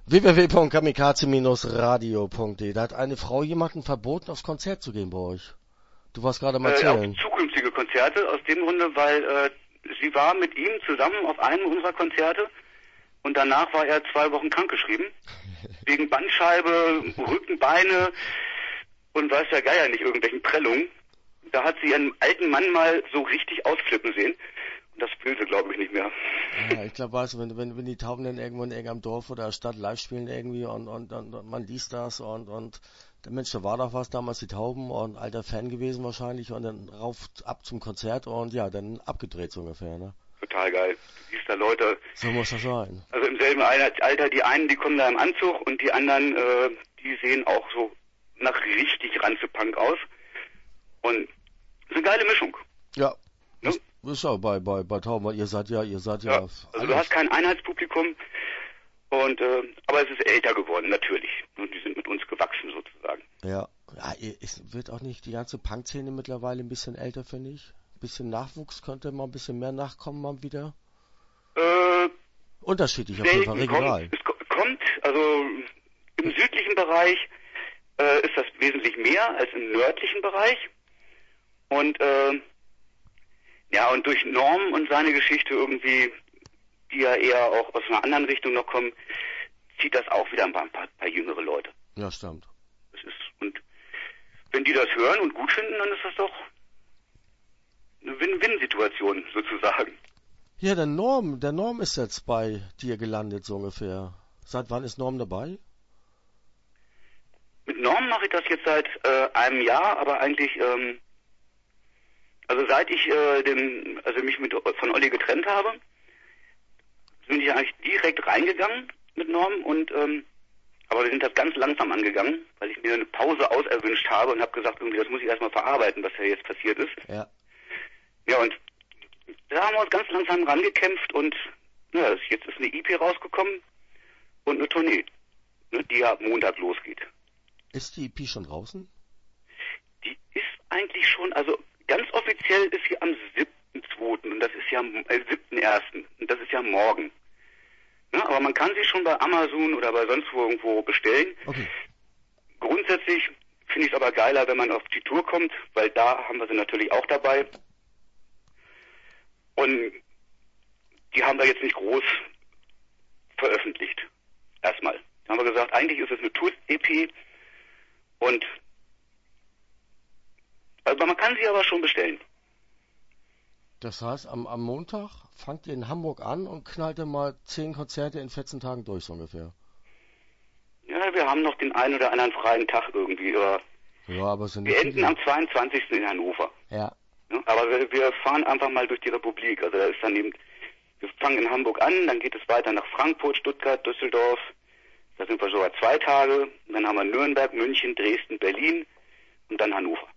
www.kamikaze-radio.de. Da hat eine Frau jemanden verboten, aufs Konzert zu gehen bei euch. Du warst gerade mal erzählen. Auf zukünftige Konzerte, aus dem Grunde, weil sie war mit ihm zusammen auf einem unserer Konzerte und danach war er 2 Wochen krankgeschrieben. Wegen Bandscheibe, Rücken, Beine und weiß der Geier nicht, irgendwelchen Prellungen. Da hat sie einen alten Mann mal so richtig ausflippen sehen. Und das will sie, glaube ich, nicht mehr. Ja, ich glaube, weißt du, wenn die Tauben dann irgendwo in irgendeinem Dorf oder Stadt live spielen irgendwie und man liest das und der Mensch, da war doch was damals, die Tauben und alter Fan gewesen wahrscheinlich und dann ab zum Konzert und ja, dann abgedreht so ungefähr, ne? Total geil. Du siehst da Leute. So muss das sein. Also im selben Alter, die einen, die kommen da im Anzug und die anderen, die sehen auch so nach richtig Ranzepunk aus. Und das ist eine geile Mischung. Ja. Ne? Das ist auch bei Tauben, weil ihr seid ja. Also alles. Du hast kein Einheitspublikum und aber es ist älter geworden, natürlich. Und die sind mit uns gewachsen sozusagen. Ja, es wird auch nicht die ganze Punk-Szene mittlerweile ein bisschen älter, finde ich. Ein bisschen Nachwuchs könnte mal ein bisschen mehr nachkommen mal wieder. Unterschiedlich auf jeden Fall, regional. Es kommt, also im südlichen Bereich ist das wesentlich mehr als im nördlichen Bereich. Und und durch Norm und seine Geschichte irgendwie, die ja eher auch aus einer anderen Richtung noch kommen, zieht das auch wieder ein paar jüngere Leute. Ja, stimmt. Und wenn die das hören und gut finden, dann ist das doch eine Win-Win-Situation sozusagen. Ja, der Norm ist jetzt bei dir gelandet so ungefähr. Seit wann ist Norm dabei? Mit Norm mache ich das jetzt seit einem Jahr, aber eigentlich also seit ich mich von Olli getrennt habe, bin ich eigentlich direkt reingegangen mit Norm und aber wir sind das ganz langsam angegangen, weil ich mir eine Pause auserwünscht habe und habe gesagt, irgendwie das muss ich erstmal verarbeiten, was ja jetzt passiert ist. Ja. Ja, und da haben wir uns ganz langsam rangekämpft und jetzt ist eine EP rausgekommen und eine Tournee, die ab Montag losgeht. Ist die EP schon draußen? Die ist eigentlich schon, also ganz offiziell ist sie am 7.2. und das ist ja 7.1. und das ist ja morgen. Ja, aber man kann sie schon bei Amazon oder bei sonst wo irgendwo bestellen. Okay. Grundsätzlich finde ich es aber geiler, wenn man auf die Tour kommt, weil da haben wir sie natürlich auch dabei. Und die haben wir jetzt nicht groß veröffentlicht. Erstmal. Da haben wir gesagt, eigentlich ist es eine Tour-EP und also man kann sie aber schon bestellen. Das heißt, am Montag fangt ihr in Hamburg an und knallt ihr mal 10 Konzerte in 14 Tagen durch, so ungefähr. Ja, wir haben noch den einen oder anderen freien Tag irgendwie. Ja, aber sind wir enden am 22. in Hannover. Ja. Aber wir fahren einfach mal durch die Republik. Also da ist dann eben, wir fangen in Hamburg an, dann geht es weiter nach Frankfurt, Stuttgart, Düsseldorf. Da sind wir sogar 2 Tage. Und dann haben wir Nürnberg, München, Dresden, Berlin und dann Hannover.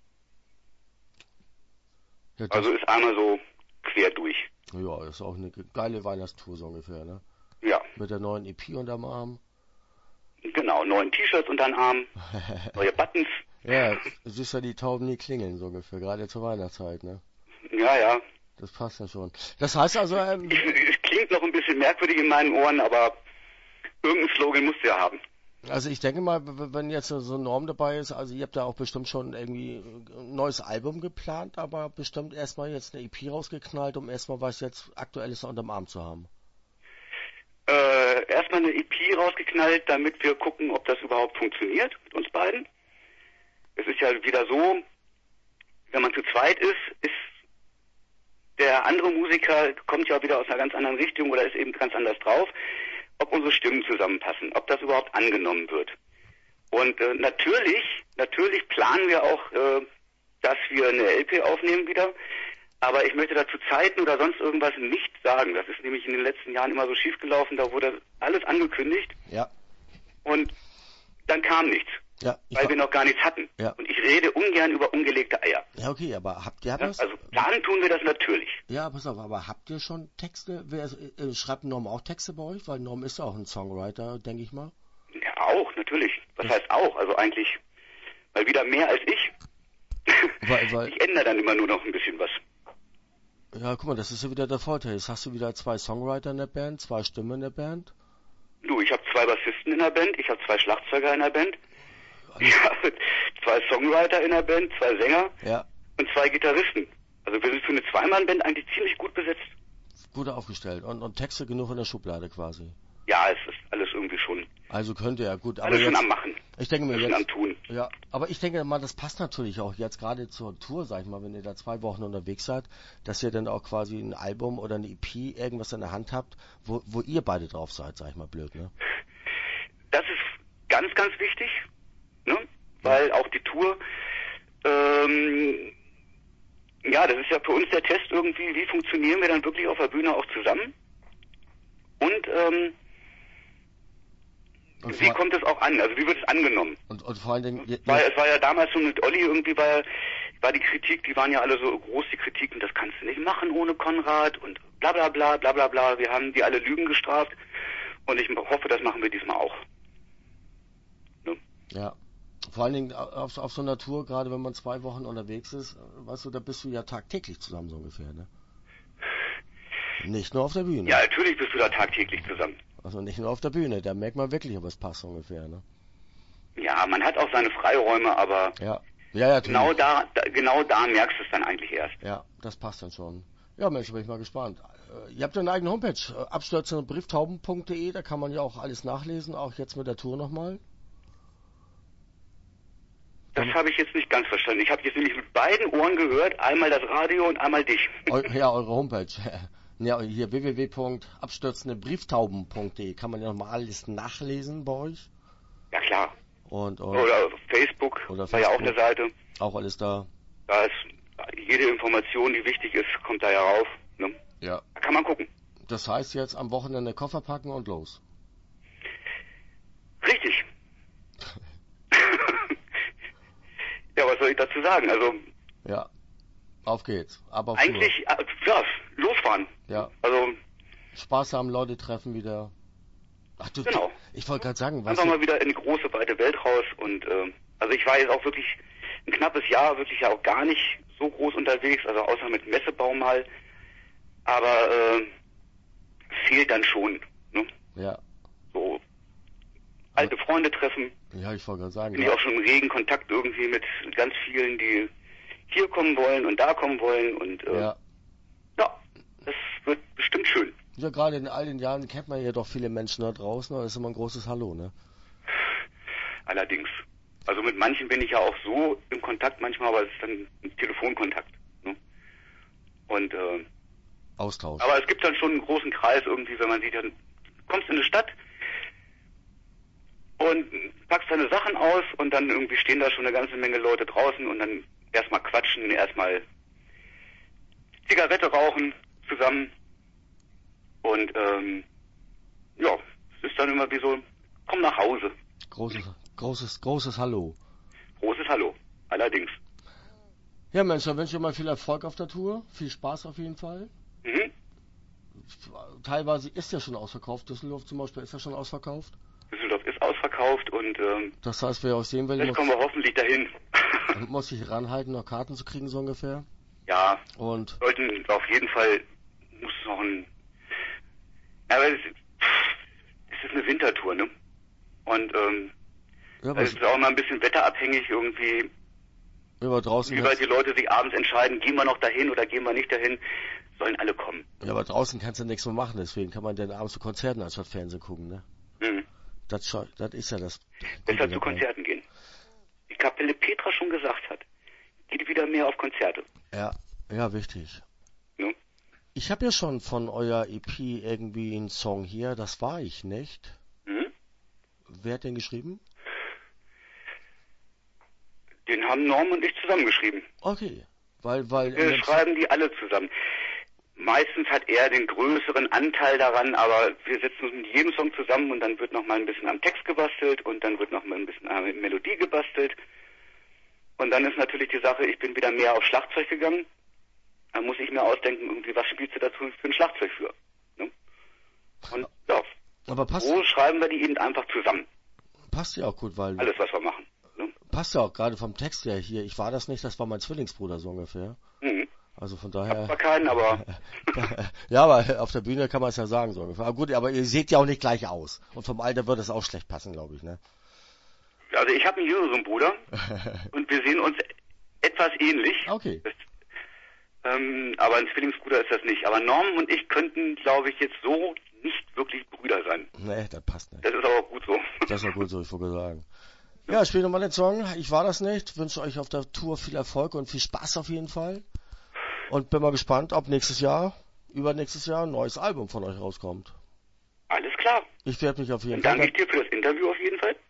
Ja, also ist einmal so quer durch. Ja, ist auch eine geile Weihnachtstour so ungefähr, ne? Ja. Mit der neuen EP unterm Arm. Genau, neuen T-Shirts unterm Arm, neue Buttons. Ja, siehst ja die Tauben nie klingeln so ungefähr, gerade zur Weihnachtszeit, ne? Ja. Das passt ja schon. Das heißt also... Es klingt noch ein bisschen merkwürdig in meinen Ohren, aber irgendein Slogan musst du ja haben. Also ich denke mal, wenn jetzt so ein Norm dabei ist, also ihr habt da auch bestimmt schon irgendwie ein neues Album geplant, aber bestimmt erstmal jetzt eine EP rausgeknallt, um erstmal was jetzt Aktuelles unterm Arm zu haben. Erstmal eine EP rausgeknallt, damit wir gucken, ob das überhaupt funktioniert mit uns beiden. Es ist ja wieder so, wenn man zu zweit ist der andere Musiker kommt ja wieder aus einer ganz anderen Richtung oder ist eben ganz anders drauf, ob unsere Stimmen zusammenpassen, ob das überhaupt angenommen wird. Und natürlich planen wir auch, dass wir eine LP aufnehmen wieder, aber ich möchte dazu Zeiten oder sonst irgendwas nicht sagen. Das ist nämlich in den letzten Jahren immer so schief gelaufen, da wurde alles angekündigt. Ja. Und dann kam nichts. Ja, weil wir noch gar nichts hatten. Ja. Und ich rede ungern über ungelegte Eier. Ja, okay, aber habt ihr was? Also planen tun wir das natürlich. Ja, pass auf, aber habt ihr schon Texte? Schreibt Norm auch Texte bei euch? Weil Norm ist ja auch ein Songwriter, denke ich mal. Ja, auch, natürlich. Was heißt auch? Also eigentlich, weil wieder mehr als ich. Weil ich ändere dann immer nur noch ein bisschen was. Ja, guck mal, das ist ja wieder der Vorteil. Jetzt hast du wieder 2 Songwriter in der Band, 2 Stimmen in der Band. Du, ich habe 2 Bassisten in der Band, ich habe 2 Schlagzeuger in der Band, ich habe 2 Songwriter in der Band, 2 Sänger und 2 Gitarristen. Also wir sind für eine Zweimann-Band eigentlich ziemlich gut besetzt. Gut aufgestellt und Texte genug in der Schublade quasi. Ja, es ist alles irgendwie schon. Also könnte ja gut. Aber alles schon jetzt, am Machen. Ich denke mir alles jetzt. Schon am Tun. Ja, aber ich denke mal, das passt natürlich auch jetzt gerade zur Tour, sag ich mal, wenn ihr da 2 Wochen unterwegs seid, dass ihr dann auch quasi ein Album oder eine EP, irgendwas in der Hand habt, wo ihr beide drauf seid, sag ich mal blöd, ne? Das ist ganz, ganz wichtig, ne? Weil auch die Tour, ja, das ist ja für uns der Test irgendwie, wie funktionieren wir dann wirklich auf der Bühne auch zusammen? Und wie kommt es auch an? Also wie wird es angenommen? Und vor allen Dingen... Es war ja damals so mit Olli irgendwie, war die Kritik, die waren ja alle so groß, die Kritiken, das kannst du nicht machen ohne Konrad und bla bla bla bla bla bla. Wir haben die alle Lügen gestraft und ich hoffe, das machen wir diesmal auch. Ne? Ja, vor allen Dingen auf so einer Tour, gerade wenn man 2 Wochen unterwegs ist, weißt du, da bist du ja tagtäglich zusammen so ungefähr, ne? Nicht nur auf der Bühne. Ja, natürlich bist du da tagtäglich zusammen. Also nicht nur auf der Bühne, da merkt man wirklich, ob es passt ungefähr, ne? Ja, man hat auch seine Freiräume, aber ja, genau da merkst du es dann eigentlich erst. Ja, das passt dann schon. Ja, Mensch, bin ich mal gespannt. Ihr habt ja eine eigene Homepage, abstürzende-brieftauben.de, da kann man ja auch alles nachlesen, auch jetzt mit der Tour nochmal. Das habe ich jetzt nicht ganz verstanden. Ich habe jetzt nämlich mit beiden Ohren gehört, einmal das Radio und einmal dich. Ja, eure Homepage. Ja, hier www.abstürzendebrieftauben.de kann man ja nochmal alles nachlesen bei euch. Ja, klar. Oder Facebook, war ja auch eine Seite. Auch alles da. Da ist jede Information, die wichtig ist, kommt da ja rauf. Ne? Ja. Da kann man gucken. Das heißt jetzt am Wochenende Koffer packen und los. Richtig. Ja, was soll ich dazu sagen? Also. Ja. Auf geht's. Aber eigentlich, ja, losfahren. Ja. Also. Spaß haben, Leute treffen wieder. Ach du, genau. Ich wollte gerade sagen, einfach mal wieder in die große, weite Welt raus und, also ich war jetzt auch wirklich ein knappes Jahr wirklich ja auch gar nicht so groß unterwegs, also außer mit Messebau mal, aber, fehlt dann schon, ne? Ja. So, alte Freunde treffen. Ja, ich wollte gerade sagen. Bin ich auch schon im regen Kontakt irgendwie mit ganz vielen, die hier kommen wollen und da kommen wollen und, ja, das wird bestimmt schön. Ja, gerade in all den Jahren kennt man ja doch viele Menschen da draußen, das ist immer ein großes Hallo, ne? Allerdings. Also mit manchen bin ich ja auch so im Kontakt manchmal, aber es ist dann ein Telefonkontakt, ne? Und, Austausch. Aber es gibt dann schon einen großen Kreis irgendwie, wenn man sieht, dann kommst in eine Stadt und packst deine Sachen aus und dann irgendwie stehen da schon eine ganze Menge Leute draußen und dann erstmal quatschen, erstmal Zigarette rauchen zusammen. Und ja, es ist dann immer wie so, komm nach Hause. Großes Hallo. Großes Hallo, allerdings. Ja Mensch, dann wünsche ich dir mal viel Erfolg auf der Tour. Viel Spaß auf jeden Fall. Mhm. Teilweise ist ja schon ausverkauft. Düsseldorf zum Beispiel ist ja schon ausverkauft. Düsseldorf ist ausverkauft und das heißt, wer euch sehen will, jetzt kommen wir hoffentlich dahin. Muss sich ranhalten, noch Karten zu kriegen so ungefähr. Ja, und sollten auf jeden Fall, muss noch ein, aber es ist eine Wintertour, ne? Und ja, es ist auch mal ein bisschen wetterabhängig irgendwie, draußen wie weit die Leute sich abends entscheiden, gehen wir noch dahin oder gehen wir nicht dahin, sollen alle kommen. Ja, aber draußen kannst du nichts mehr machen, deswegen kann man dann abends zu Konzerten anstatt Fernsehen gucken, ne? Mhm. Das ist ja das. Deshalb zu Konzerten gehen. Die Kapelle Petra schon gesagt hat, geht wieder mehr auf Konzerte. Ja, wichtig. Ne? Ich habe ja schon von eurer EP irgendwie einen Song hier, das war ich nicht. Mhm. Wer hat den geschrieben? Den haben Norm und ich zusammengeschrieben. Okay, weil wir schreiben die alle zusammen. Meistens hat er den größeren Anteil daran, aber wir setzen uns mit jedem Song zusammen und dann wird noch mal ein bisschen am Text gebastelt und dann wird noch mal ein bisschen an Melodie gebastelt. Und dann ist natürlich die Sache, ich bin wieder mehr auf Schlagzeug gegangen. Da muss ich mir ausdenken, irgendwie, was spielst du dazu für ein Schlagzeug für? Ne? Und ja, aber so schreiben wir die eben einfach zusammen. Passt ja auch gut, weil... Alles, was wir machen. Ne? Passt ja auch gerade vom Text her hier. Ich war das nicht, das war mein Zwillingsbruder so ungefähr. Mhm. Also von Hab daher. zwar keinen, aber Ja, aber auf der Bühne kann man es ja sagen so ungefähr. Aber gut, aber ihr seht ja auch nicht gleich aus. Und vom Alter wird es auch schlecht passen, glaube ich, ne? also ich habe einen jüngeren Bruder und wir sehen uns etwas ähnlich. Okay. Aber ein Zwillingsbruder ist das nicht. Aber Norman und ich könnten, glaube ich, jetzt so nicht wirklich Brüder sein. Nee, das passt nicht. Das ist aber auch gut so. Das ist ja gut so, ich wollte sagen. Ja, spiel nochmal den Song. Ich war das nicht. Wünsche euch auf der Tour viel Erfolg und viel Spaß auf jeden Fall. Und bin mal gespannt, ob übernächstes Jahr ein neues Album von euch rauskommt. Alles klar. Ich werde mich auf jeden Dann Fall. danke ich dir für das Interview auf jeden Fall.